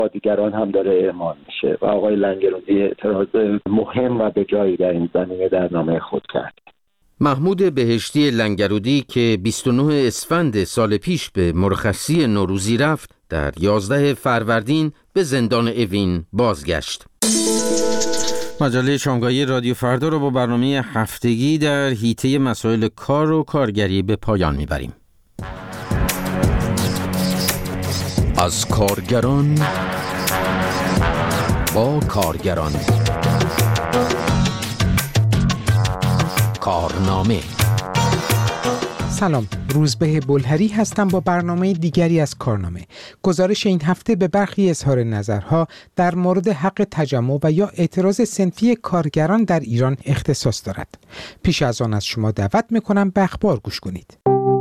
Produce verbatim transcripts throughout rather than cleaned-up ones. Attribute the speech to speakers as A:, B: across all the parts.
A: با دیگران هم داره اعمال میشه و آقای لنگرودی اعتراض مهم و به جایی در این زمینه در نامه خود کرد.
B: محمود بهشتی لنگرودی که بیست و نه اسفند سال پیش به مرخصی نوروزی رفت، در یازده فروردین به زندان اوین بازگشت. مجله شامگاهی رادیو فردا رو با برنامه هفتگی در حیطه مسائل کار و کارگری به پایان میبریم. از کارگران با کارگران، کارنامه.
C: سلام، روزبه بلهری هستم با برنامه دیگری از کارنامه. گزارش این هفته به برخی اظهار نظرها در مورد حق تجمع و یا اعتراض صنفی کارگران در ایران اختصاص دارد. پیش از آن از شما دعوت میکنم به اخبار گوش کنید.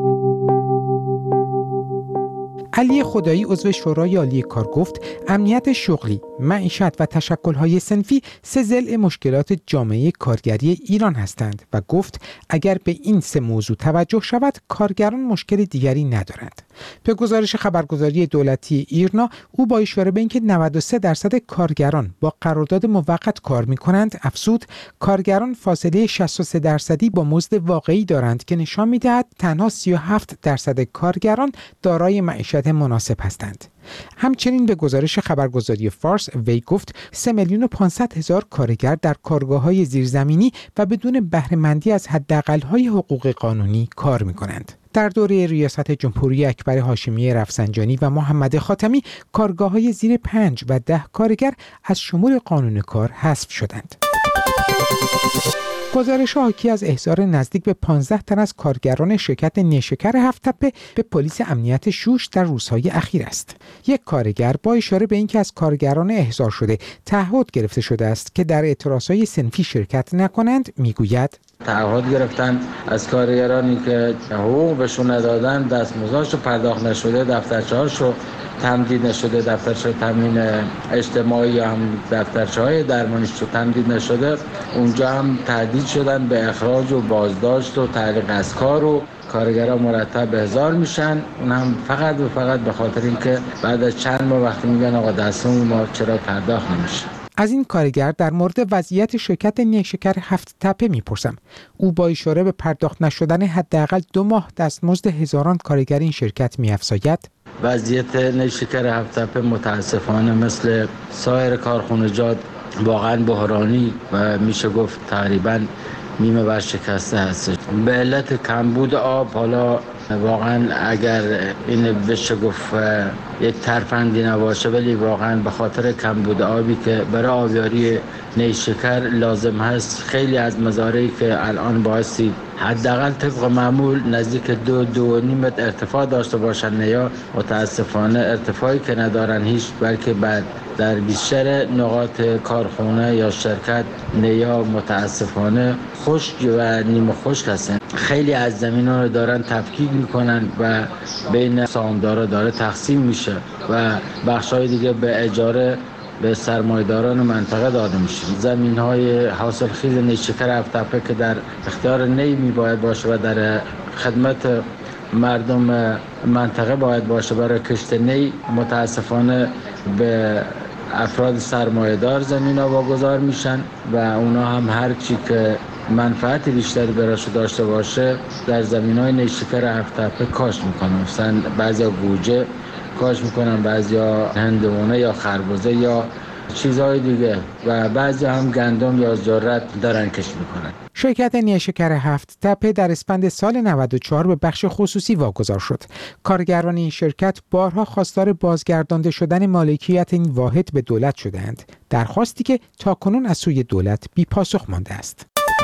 C: علی خدایی عضو شورای عالی کار گفت امنیت شغلی، معیشت و تشکل‌های صنفی سه ضلع مشکلات جامعه کارگری ایران هستند و گفت اگر به این سه موضوع توجه شود کارگران مشکل دیگری ندارند. به گزارش خبرگزاری دولتی ایرنا، او با اشاره به اینکه نود و سه درصد کارگران با قرارداد موقت کار می‌کنند افزود کارگران فاصله شصت و سه درصدی با مزد واقعی دارند که نشان می‌دهد تنها سی و هفت درصد کارگران دارای معیشت مناسب هستند. همچنین به گزارش خبرگزاری فارس وی گفت سه میلیون و پانصد هزار کارگر در کارگاه‌های زیرزمینی و بدون بهره‌مندی از حداقل‌های حقوق قانونی کار می‌کنند. در دوره ریاست جمهوری اکبر هاشمی رفسنجانی و محمد خاتمی کارگاه‌های زیر پنج و ده کارگر از شمول قانون کار حذف شدند. گزارش حاکی از احضار نزدیک به پانزده تن از کارگران شرکت نیشکر هفت‌تپه به پلیس امنیت شوش در روزهای اخیر است. یک کارگر با اشاره به اینکه از کارگران احضار شده تعهد گرفته شده است که در اعتراضهای صنفی شرکت نکنند میگوید
D: تعهد گرفتن از کارگرانی که حقوق بهشون ندادن، دستمزدشو پرداخت نشده، دفترچه‌هاشو تمدید نشده، دفترچه تامین اجتماعی یا هم دفترچه‌های درمانیشو تمدید نشده، اونجا هم تهدید شدن به اخراج و بازداشت و تعلیق از کار و کارگران مرتب احضار میشن. اون هم فقط و فقط به خاطر اینکه بعد از چند ماه وقتی میگن آقا دستمون ما چرا پرداخت نمیشه.
C: از این کارگر در مورد وضعیت شرکت نیشکر هفت‌تپه میپرسم. او با اشاره به پرداخت نشدن حداقل دو ماه دستمزد هزاران کارگر این شرکت میافزاید
D: وضعیت نیشکر هفت‌تپه متاسفانه مثل سایر کارخانجات واقعا بحرانی و میشه گفت تقریبا نیمه ورشکسته هست. به علت کمبود آب، حالا واقعا اگر این بشه گفت یک ترفندی نباشه، ولی واقعا به خاطر کمبود آبی که برای آبیاری نیشکر لازم هست، خیلی از مزارعی که الان بایستی حداقل طبق معمول نزدیک دو دو نیمت ارتفاع داشته باشن یا متاسفانه ارتفاعی که ندارن هیچ، بلکه بعد در بیشتر نقاط کارخانه یا شرکت نیا متاسفانه خشک و نیمه خشک هستن. خیلی از زمین‌ها رو دارن تفکیک میکنن و بین سهامدارا داره تقسیم میشه و بخش‌های دیگه به اجاره به سرمایه‌داران منطقه داده میشه. زمین‌های حاصلخیز نیشکر هفت‌تپه که در اختیار نی میباید باشه و در خدمت مردم منطقه باید باشه برای کشت نی، متاسفانه به افراد سرمایه‌دار زمینا واگذار میشن و اونا هم هر چی که منفعت بیشتری براش داشته باشه در زمین‌های نیشکر هفت‌تپه کاشت میکنن. مثلا بعضیا گوجه کاشت میکنن، بعضیا هندونه یا خربزه یا چیزهای دیگه و بعضی هم گندم یا ذرت دارن کشت میکنن.
C: شرکت نیشکر هفت‌تپه در اسفند سال نود و چهار به بخش خصوصی واگذار شد. کارگران این شرکت بارها خواستار بازگردانده شدن مالکیت این واحد به دولت شدند، درخواستی که تاکنون از سوی دولت بی پاسخ مانده است.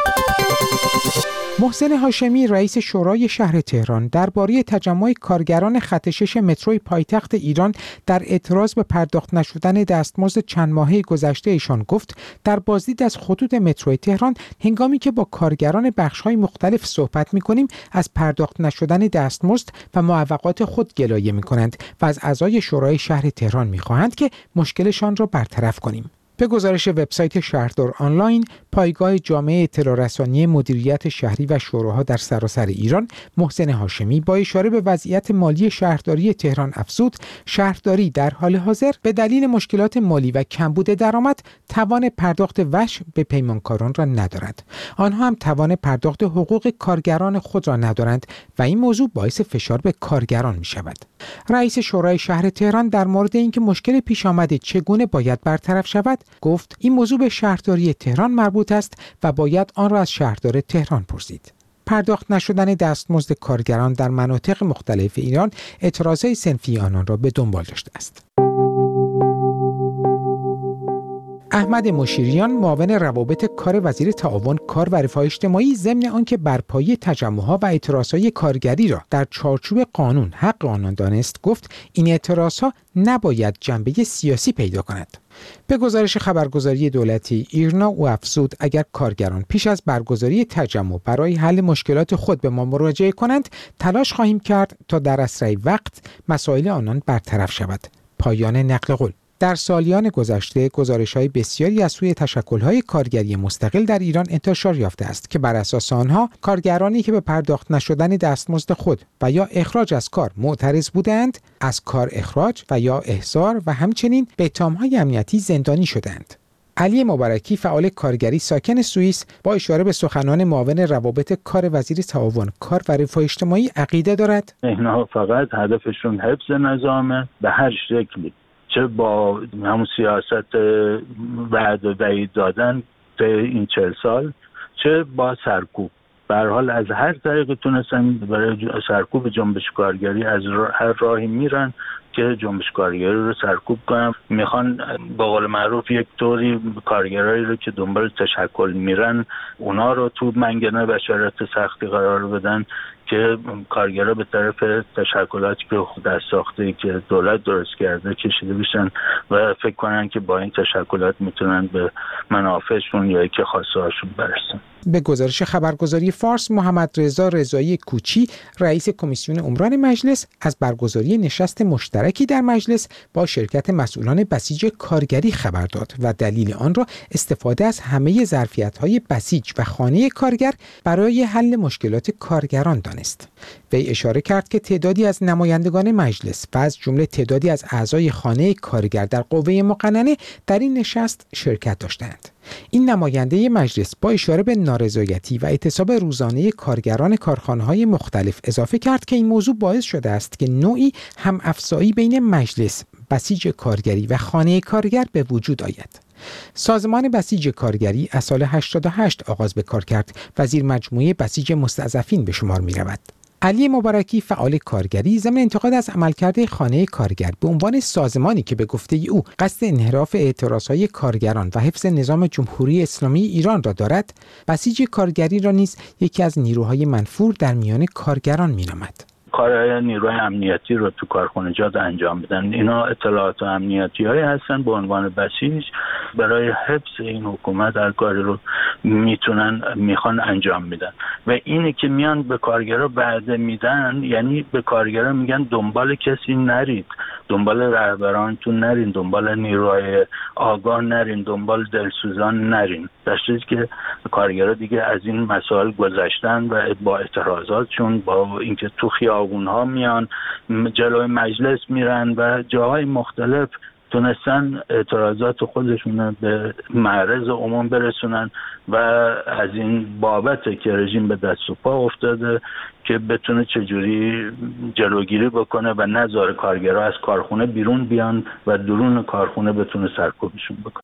C: محسن هاشمی رئیس شورای شهر تهران درباره تجمع کارگران خط شش متروی پایتخت ایران در اعتراض به پرداخت نشدن دستمزد چند ماهه گذشته ایشان گفت در بازدید از خطوط متروی تهران هنگامی که با کارگران بخش‌های مختلف صحبت می‌کنیم از پرداخت نشدن دستمزد و معوقات خود گلایه می‌کنند و از اعضای شورای شهر تهران می‌خواهند که مشکلشان را برطرف کنیم. به گزارش وبسایت شهردار آنلاین، پایگاه جامعه اطلاع رسانی مدیریت شهری و شوراها در سراسر ایران، محسن هاشمی با اشاره به وضعیت مالی شهرداری تهران افزود: شهرداری در حال حاضر به دلیل مشکلات مالی و کمبود درآمد توان پرداخت وجه به پیمانکاران را ندارد. آنها هم توان پرداخت حقوق کارگران خود را ندارند و این موضوع باعث فشار به کارگران می شود. رئیس شورای شهر تهران در مورد اینکه مشکل پیش آمده چگونه باید برطرف شود گفت: این موضوع به شهرداری تهران مربوط است و باید آن را از شهردار تهران پرسید. پرداخت نشدن دستمزد کارگران در مناطق مختلف ایران اعتراضهای صنفی آنان را به دنبال داشته است. احمد مشیریان، معاون روابط کار وزیر تعاون کار و رفاه اجتماعی، ضمن آنکه برپایی تجمع‌ها و اعتراضهای کارگری را در چارچوب قانون حق آنان دانست، گفت این اعتراضها نباید جنبه سیاسی پیدا کند. به گزارش خبرگزاری دولتی ایرنا او افزود: اگر کارگران پیش از برگزاری تجمع برای حل مشکلات خود به ما مراجعه کنند، تلاش خواهیم کرد تا در اسرع وقت مسائل آنان برطرف شود. پایان نقل قول. در سالیان گذشته گزارش‌های بسیاری از سوی تشکل‌های کارگری مستقل در ایران انتشار یافته است که بر اساس آنها کارگرانی که به پرداخت نشدن دستمزد خود و یا اخراج از کار معترض بودند، از کار اخراج و یا احضار و همچنین به اتهام‌های امنیتی زندانی شدند. علی مبارکی، فعال کارگری ساکن سوئیس، با اشاره به سخنان معاون روابط کار وزیر تعاون کار و رفاه اجتماعی عقیده دارد
E: اینها فقط هدفشون حفظ نظامه به هر شکلی، چه با همون سیاست وعد و وعید دادن به این چهل سال، چه با سرکوب. به هر حال از هر طریقی تونستن برای سرکوب جنبش کارگری از هر راهی میرن که جنبش کارگری رو سرکوب کنن. میخوان به قول معروف یک طوری کارگرایی رو که دنبال تشکل میرن اونا رو تو منگنه بشارت سختی قرار بدن که کارگرها به طرف تشکلاتی که دست ساخته‌ای که دولت درست کرده کشیده بشن و فکر کنن که با این تشکلات میتونن به منافعشون یا که خواسته هاشون برسن.
C: به گزارش خبرگزاری فارس، محمد رضا رضایی کوچی، رئیس کمیسیون عمران مجلس، از برگزاری نشست مشترکی در مجلس با شرکت مسئولان بسیج کارگری خبر داد و دلیل آن را استفاده از همه ظرفیت‌های بسیج و خانه کارگر برای حل مشکلات کارگران دانست. وی اشاره کرد که تعدادی از نمایندگان مجلس و از جمله تعدادی از اعضای خانه کارگر در قوه مقننه در این نشست شرکت داشتند. این نماینده مجلس با اشاره به نارضایتی و اعتصاب روزانه کارگران کارخانه‌های مختلف اضافه کرد که این موضوع باعث شده است که نوعی هم افزایی بین مجلس، بسیج کارگری و خانه کارگر به وجود آید. سازمان بسیج کارگری از سال هشتاد و هشت آغاز به کار کرد و زیر مجموعه بسیج مستضعفین به شمار می رود. علی مبارکی، فعال کارگری، ضمن انتقاد از عملکرد خانه کارگر به عنوان سازمانی که به گفته او قصد انحراف اعتراضهای کارگران و حفظ نظام جمهوری اسلامی ایران را دارد، بسیج کارگری را نیز یکی از نیروهای منفور در میان کارگران می‌نامد.
E: کارهای نیروی امنیتی رو تو کارخانجات انجام بدن. اینا اطلاعات امنیتی هایی هستن به عنوان بسیج برای حفظ این حکومت هر کاری رو میتونن میخوان انجام میدن و اینی که میان به کارگرها وعده میدن، یعنی به کارگرها میگن دنبال کسی نرید، دنبال رهبرانتون نرین، دنبال نیروهای آگاه نرین، دنبال دلسوزان نرین. در صورتی که کارگرها دیگه از این مسائل گذشتن و با اعتراضاتشون با اینکه تو خیابون‌ها میان جلوی مجلس میرن و جاهای مختلف تونستن اعتراضات خودشون به معرض عموم برسونن و از این بابته که رژیم به دست و پا افتاده که بتونه چجوری جلوگیری بکنه و نذاره کارگرها از کارخونه بیرون بیان و درون کارخونه بتونه سرکوبشون بکنه.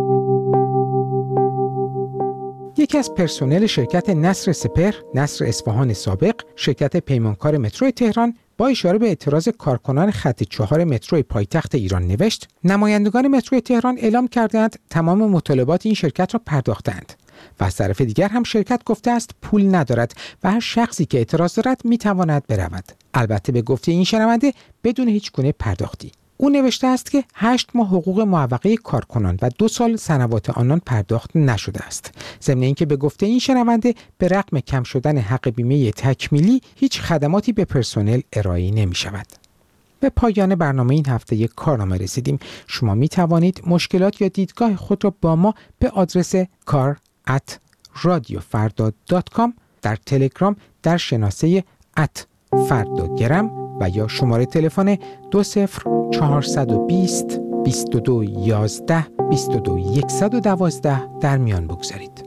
C: یکی از پرسنل شرکت نصر سپهر، نصر اصفهان سابق، شرکت پیمانکار مترو تهران، با اشاره به اعتراض کارکنان خط چهار مترو پایتخت ایران نوشت: نمایندگان مترو تهران اعلام کردند تمام مطالبات این شرکت را پرداختند و از طرف دیگر هم شرکت گفته است پول ندارد و هر شخصی که اعتراض دارد میتواند برود، البته به گفته این شنونده بدون هیچ گونه پرداختی. او نوشته است که هشت ماه حقوق معوقه کارکنان و دو سال سنوات آنان پرداخت نشده است. ضمن اینکه به گفته این شنونده به رغم کم شدن حق بیمه تکمیلی هیچ خدماتی به پرسنل ارائه نمی شود. به پایان برنامه این هفته کارنامه رسیدیم. شما می توانید مشکلات یا دیدگاه خود را با ما به آدرس کار ات رادیو فردا دات کام، در تلگرام در شناسه ات فرداگرم و یا شماره تلفن دو صفر چهارصد و بیست بیست و دو یازده بیست و دو صد و دوازده در میان بگذارید.